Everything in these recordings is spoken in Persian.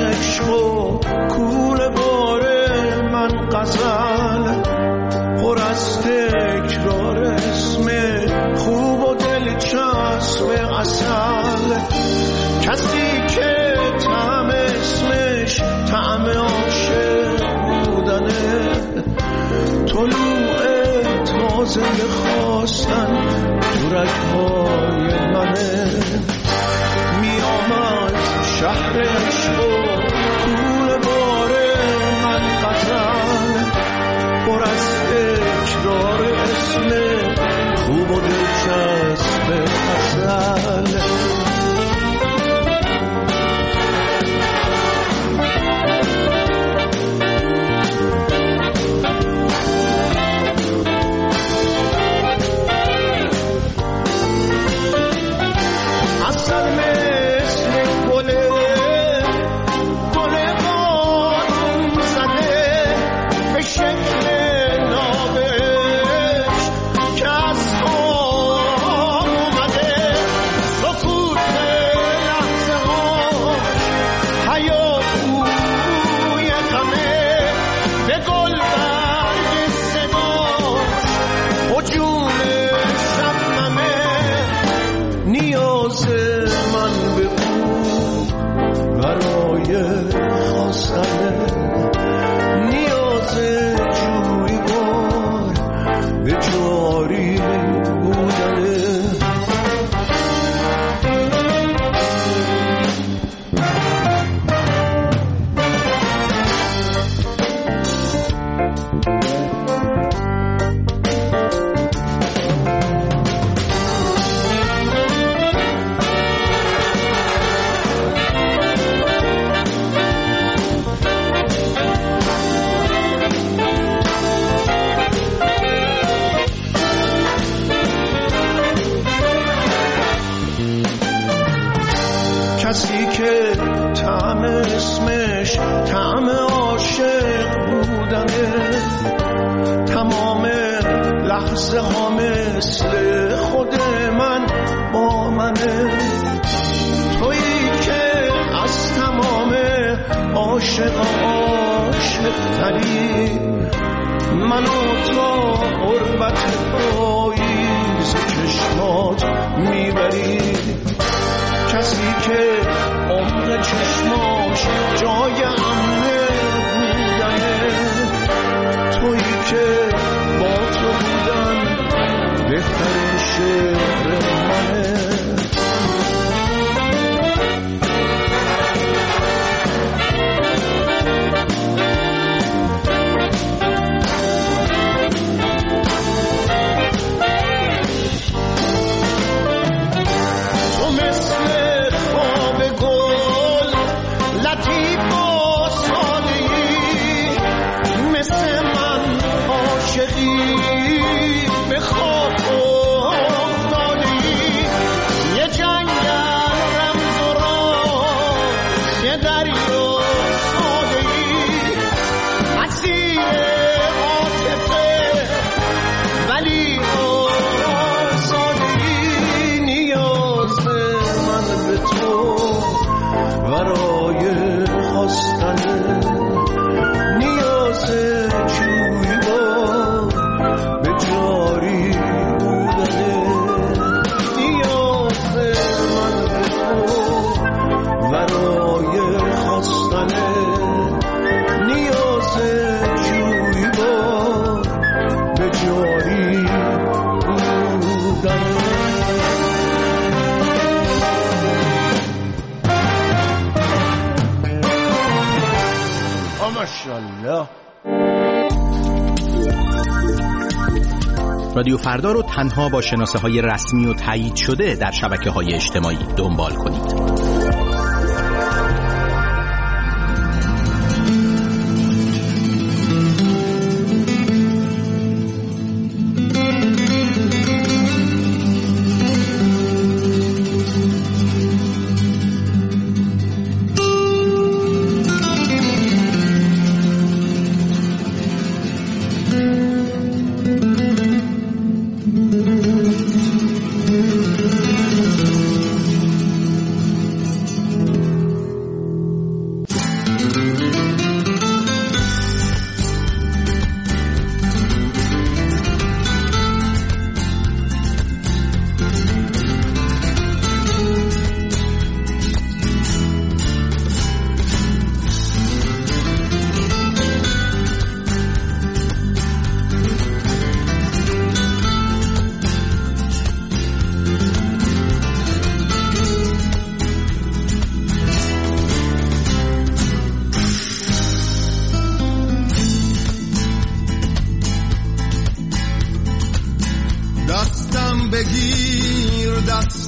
عشق و کوله باره من غزل پر از تکرار اسم خوب و دلچسب اصل کسی که طعم اسمش طعم عاشق بودنه طلوع تازه خواستن تو رگ‌های منه میام از شهر عشق و کوله باره من غزل پر از تکرار اسم خوب و دلچسب اصل کسی که طعم اسمش طعم عاشق بودنه تمام لحظه ها مثل خود من با منه تویی که از تمام عاشق تری منو تا قربت پاییز چشمات میبری کسی که عمق چشماش جای امنه بودنه تویی که با تو بودن بهترین شعر منه رادیو فردا رو تنها با شناسه های رسمی و تایید شده در شبکه های اجتماعی دنبال کنید.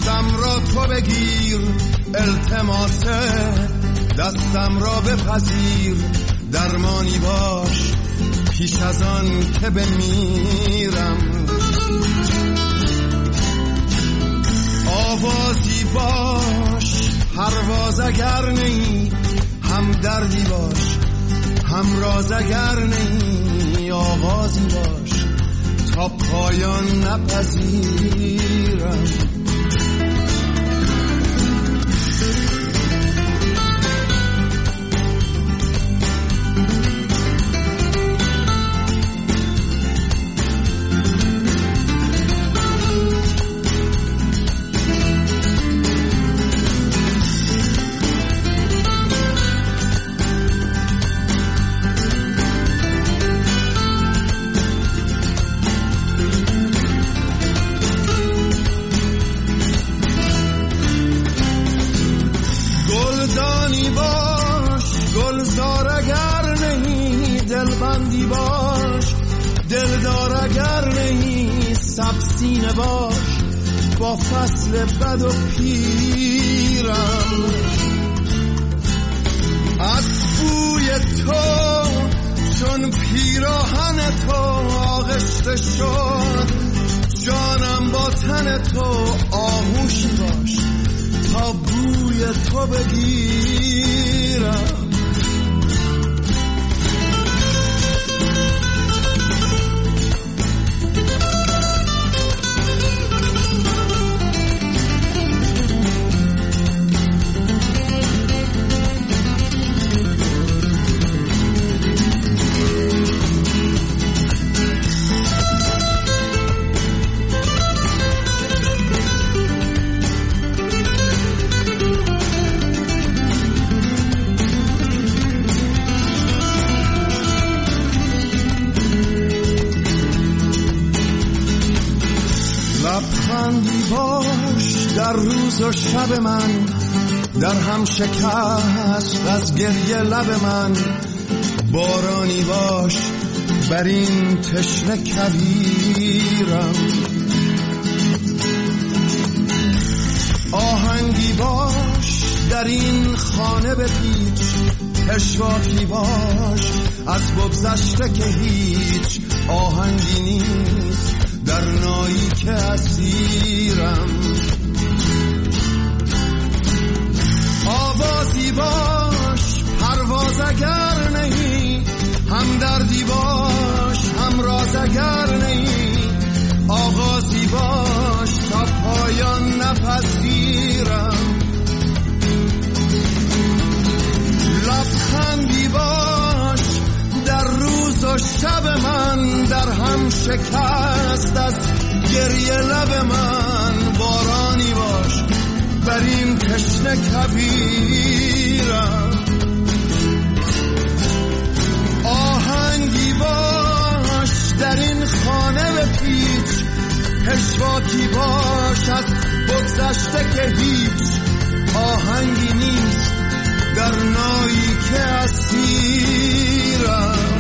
دستم را تو بگیر، التماس دستم را بپذیر، درمانی باش پیش از آن که بمیرم. آوازی باش پرواز اگر نی، هم دردی باش هم راز اگر نی، آغازی باش تا پایان نپذیرم. دلبندی باش، دلدار اگر نهی سبسینه باش، با فصل بد و پیرم. از بوی تو چون پیراهن تو آغشته شد، جانم با تن تو آغوشی باش تا بوی تو بگیرم. لبخندی باش در روز و شب من، در هم شکست از گریه لب من، بارانی باش بر این تشنه کویرم. آهنگی باش در این خانه بپیچ، پشواکی باش از بگذشته که هیچ آهنگی نیست در نایی که اسیرم. آوازی باش پرواز اگر نهی، هم دردی باش هم راز اگر نهی، آغازی باش تا پایان نپذیرم. لبخندی باش در روز و شب من، در هم شکست از گریه لب من، بارانی باش بر این تشنه کویرم. آهنگی باش در این خانه بپیچ، پشواکی باش از بگذشته که هیچ آهنگی نیست در نایی که اسیرم.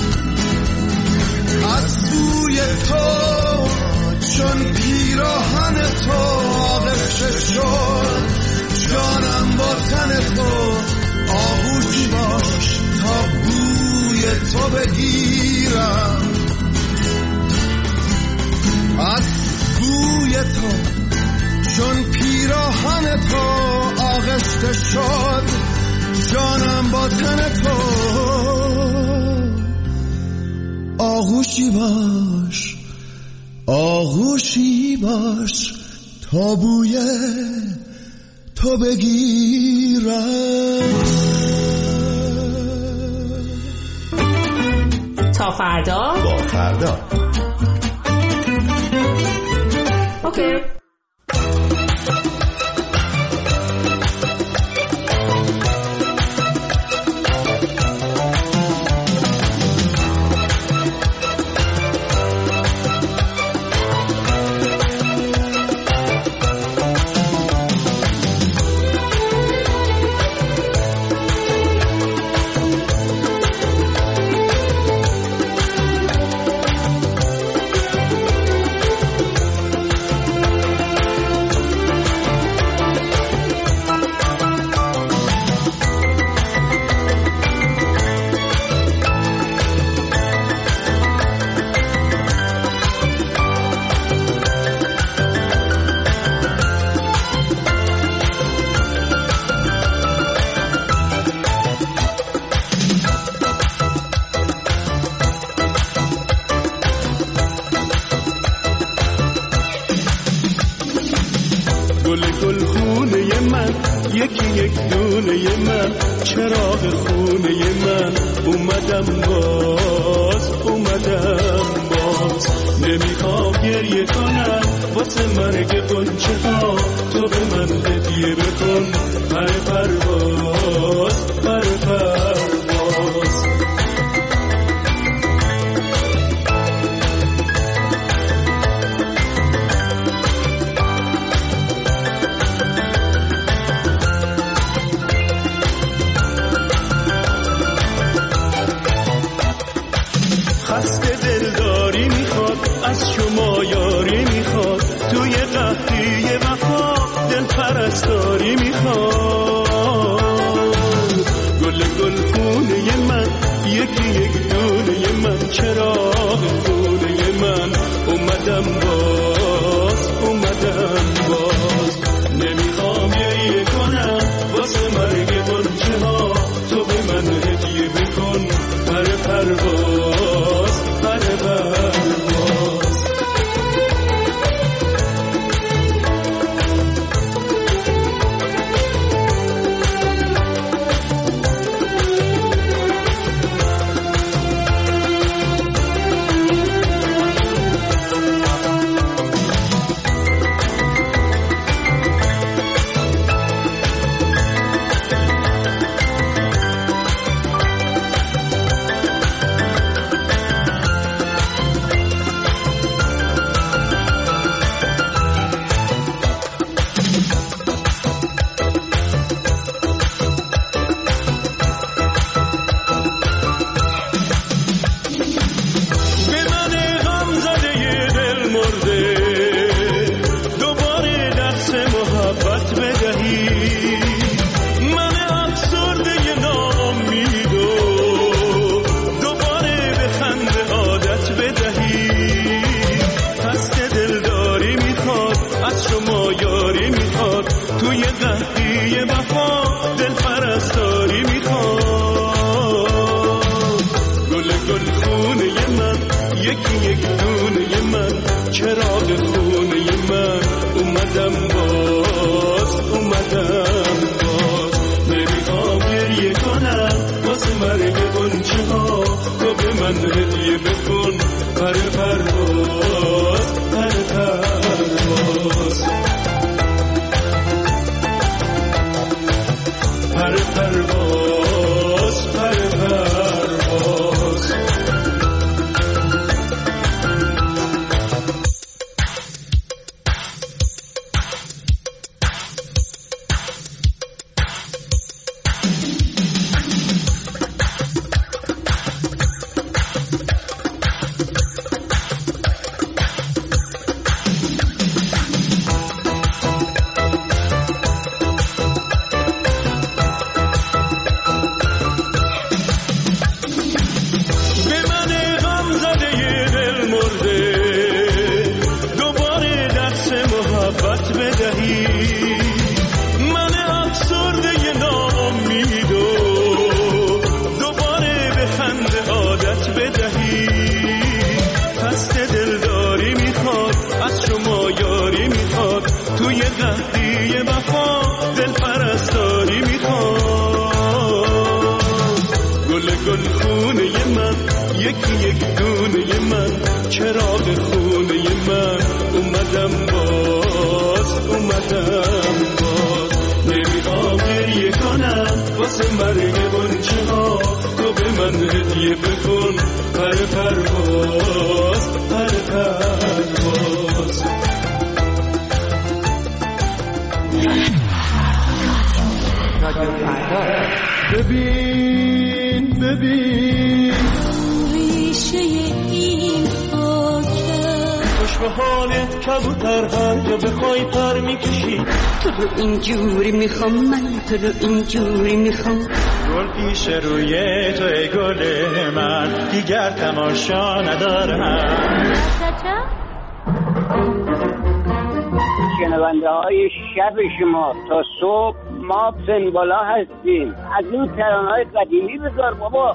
از بوی تو چون پیراهن تو آغشته شد، جانم با تن تو آغوشی باش تا بوی تو بگیرم. از بوی تو چون پیراهن تو آغشته شد، جانم با تن تو آغوشی باش، آغوشی باش تا بوی تو بگیرم. تا فردا با فردا. اوکی. یک دونه من چراغ خونه من اومدم باز نمیخوام گریه کنم واسه مرگ غنچه ها تو به من هدیه بکن پرواز خسته دلداری میخواد از شما یاری میخواد توی قحطی وفا دل پرستاری میخواد گل خونه من یکی یک دونه من چراغ خونه من اومدم باز نمیخوام گریه کنم واسه مرگ غنچه ها تو به من هدیه بکن پرواز توی قحطی وفا دل پرستاری میخواد گل خونه من یکی یک دونه من چراغ خونه من اومدم باز نمیخوام گریه کنم واسه مرگ غنچه ها تو به من هدیه بکن پرواز توی قحطی وفا دل پرستاری میخواد گل خونه من یکی یک دونه من چراغ خونه من اومدم باز نمیخوام گریه کنم واسه مرگ غنچه ها تو به من هدیه بکن پرواز ببین ریشه این خاکه خوش به حالت کبوتر هر جا بخوای پر میکشی تو رو اینجوری میخوام من تو رو اینجوری میخوام گل پیش روی تو ای گل من دیگر تماشا ندارم شنونده های شب شما تا صبح ما پنبالا هستیم از این ترانه‌های قدیمی بذار بابا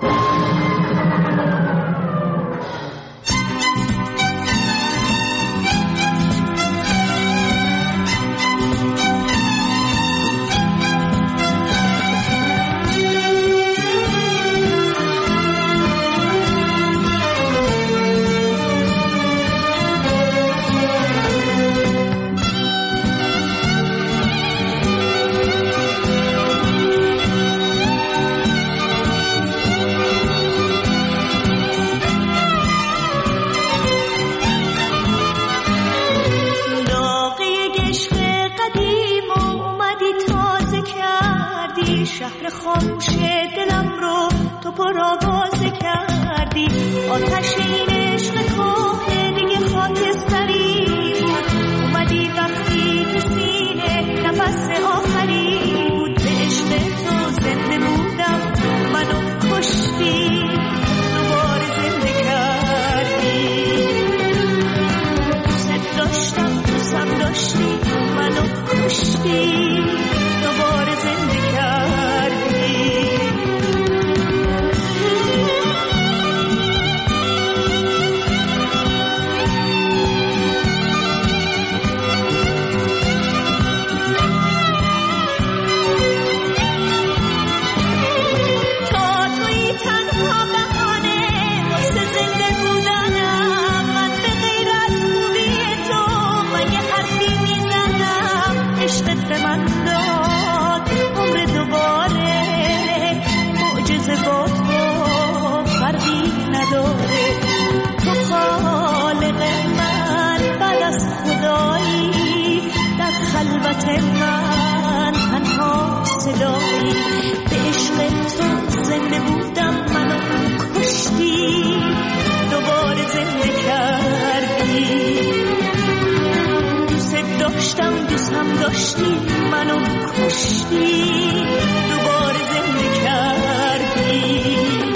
تو پرآوازه کردی. آتش این عشق کهنه دیگه خاکستری بود. اومدی وقتی تو سینه نفس آخری بود. به عشق تو زنده بودم منو کشتی دوباره زنده کردی. دوست داشتم دوستم داشتی منو کشتی دوباره زنده کردی. خلوت من تنها صدایی. به عشق تو زنده بودم منو کشتی دوباره زنده کردی. دوست داشتم دوستم داشتی منو کشتی دوباره زنده کردی.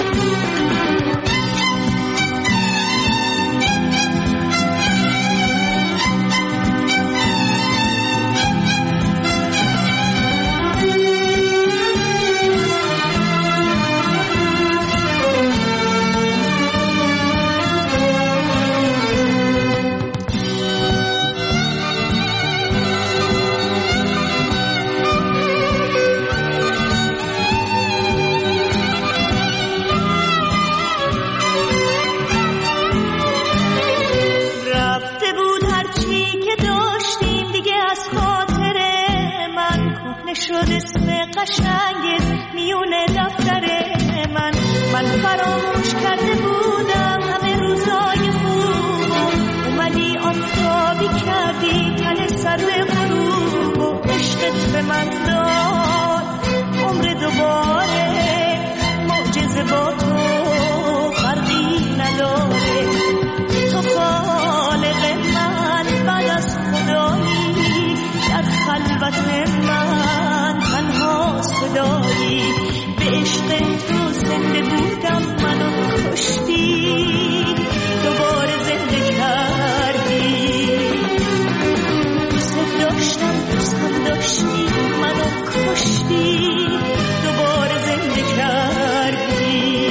قشنگت میونه دفتر من فراموش کرده بودم همه روزای خوب. اومدی آفتابی کردی تن سر غروب و عشقت به من داد عمر دوباره. معجزه با تو فرقی نداره. تو خالق من بعد از خدایی در خلوت من تنها صدایی. به عشق تو زنده بودم منو کشتی دوباره زنده کردی. دوست داشتم دوستم داشتی منو کشتی دوباره زنده کردی.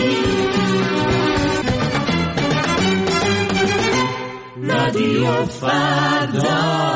رادیو فردا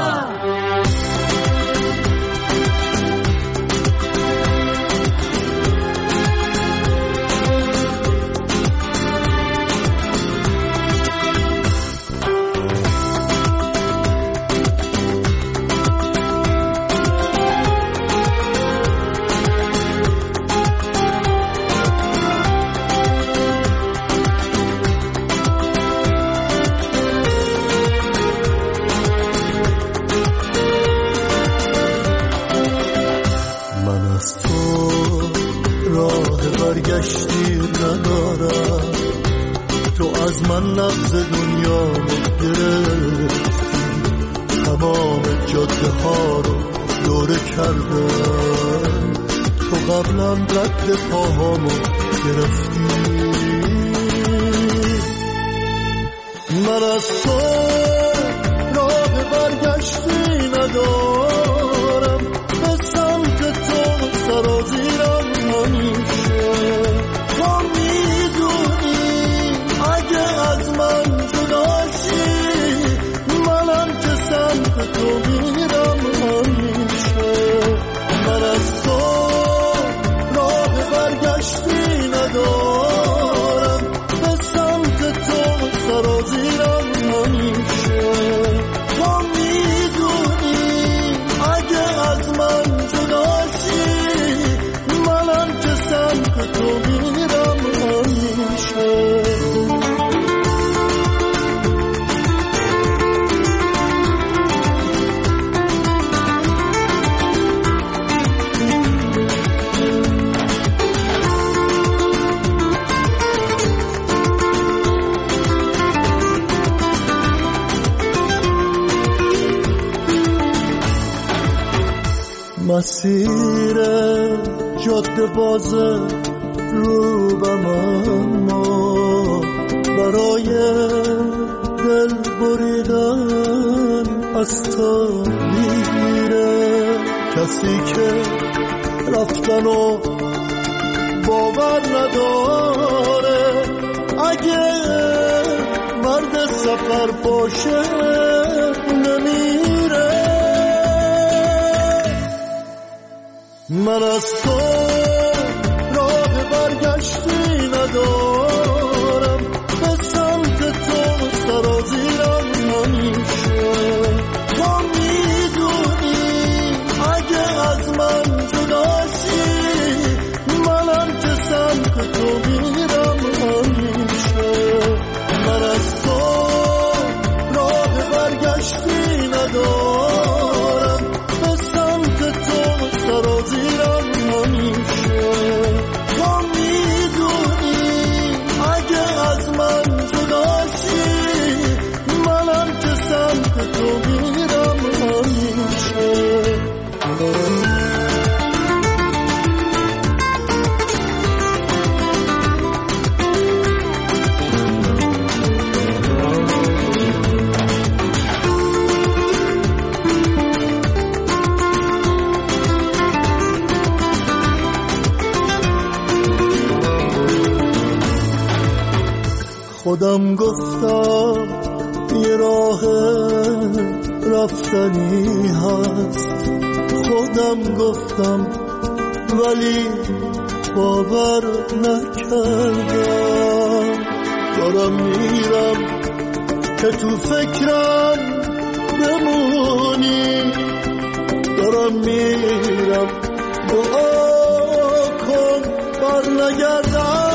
من نبض دنیا رو گرفتی. تمام جاده ها رو دوره کردم. تو قبلا رد پاهامو گرفتی. من از تو راه برگشتی ندارم. به سمت تو سرازیرم همیشه. تو میدونی اگه از من جداشی منم که سمت تو میرم همیشه. من از تو راه برگشتی ندارم. به سمت تو سرازیرم همیشه. تو میدونی اگه از من جداشی منم که سمت تو میرم همیشه. مسیر جاده باز روبم، اما برای دل بریدن از تو میره. کسی که رفتن و باور نداره، اگه مرد سفر باشه نمیره. من از تو راه برگشتی ندارم، به سمت تو سرازیرم نمیشه. تو میدونی اگه از من جداشی، منم که سمت تو میرم همیشه. من از تو راه برگشتی ندارم، به سمت تو سرازیرم همیشه. تو میدونی اگه از من جداشی، منم که سمت تو میرم همیشه. خودم گفتم یه راه رفتنی هست، خودم گفتم ولی باور نکردم. دارم میرم که تو فکرم بمونی، دارم میرم دعا کن بر نگردم.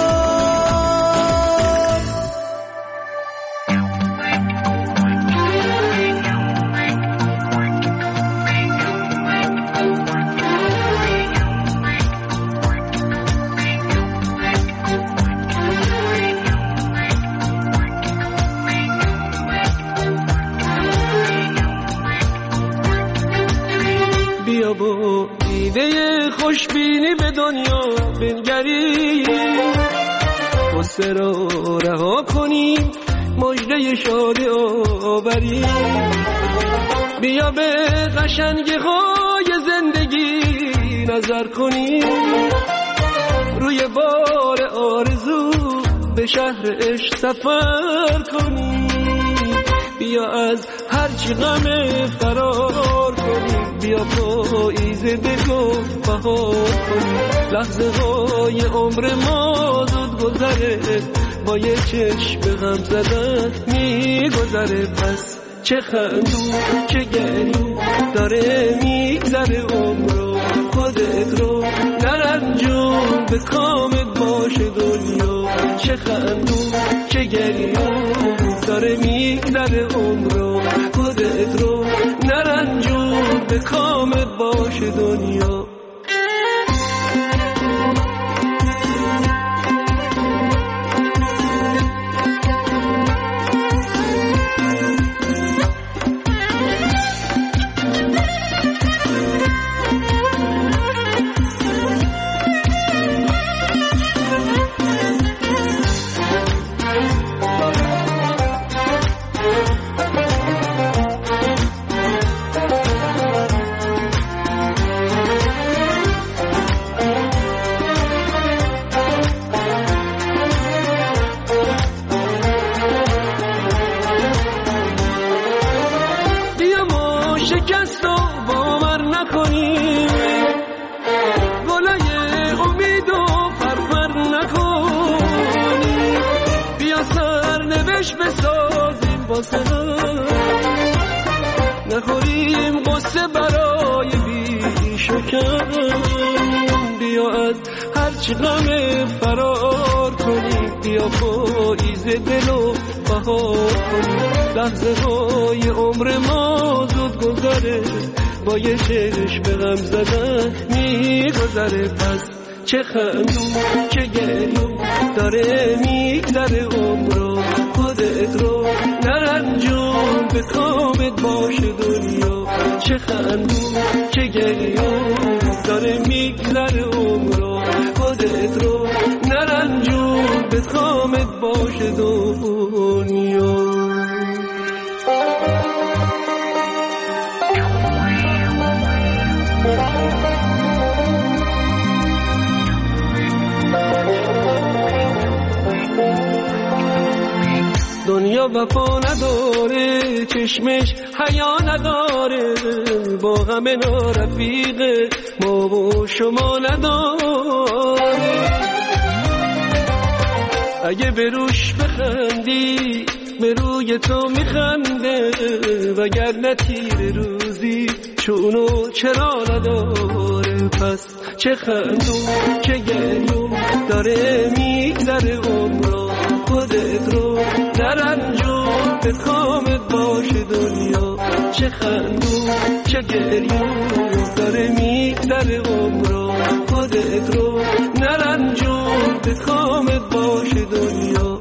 بیا با ایده خوشبینی به دنیا بنگری، غصه را رها کنیم، مژده شادی آوریم. بیا به قشنگی های زندگی نظر کنیم، روی بار آرزو به شهر عشق سفر کنیم. بیا از هرچی غم فرار کنیم، بیا پاییزه بگفت بهار کنیم. لحظه های عمر ما زود گذره، با یه چشم غم زدن میگذره. پس چه خندون چه گریون داره میگذره عمرو، خودت رو نرنجون به کامت باشه دنیا. چه خندون چه گریون داره میگذره عمرو، خودت رو نرنجون به کامت باشه دنیا. شکست و باور نکنی، گلای امید و فرفر نکنی. بیا سرنوشت بسازیم واسه هم، نخوریم قصه برای بیش و کم. بیا از هرچی غم فرار کنیم، بیا پاییز دل و بهار کنیم. لحظه های عمر ما زود گذره، با یه چشم غم زدن میگذره. پس چه خندون چه گریون داره میگذره عمرو، خودت رو نرنجون به کامت باشه دنیا. چه خندون چه گریون داره میگذره عمرا خودت رو نرنجون به خامت باشه دنیا. دنیا وفا نداره چشمش حیا نداره با همه نارفیقه ما و شما نداره. اگه به روش بخندی به روی تو میخنده وگرنه تیر روزی چونو چرا نداره. پس چه خندون چه گریون داره میگذره عمرا خودت رو نرنجون به کامت باشه دنیا. چه خندون چه گریون داره میگذره عمرا خودت رو نرنجون به کامت باشه دنیا.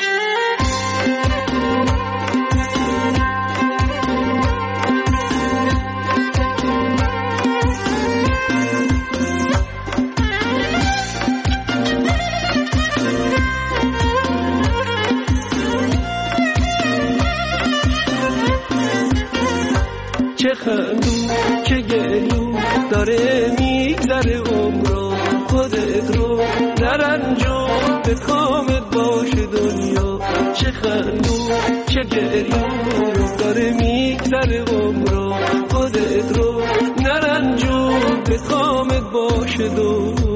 چه خندون چه گریون داره میگذره عمرا خودت رو نرنجون به کامت باشه دنیا. چه خندون چه گریون داره میگذره عمرا خودت رو نرنجون به کامت باشه دنیا.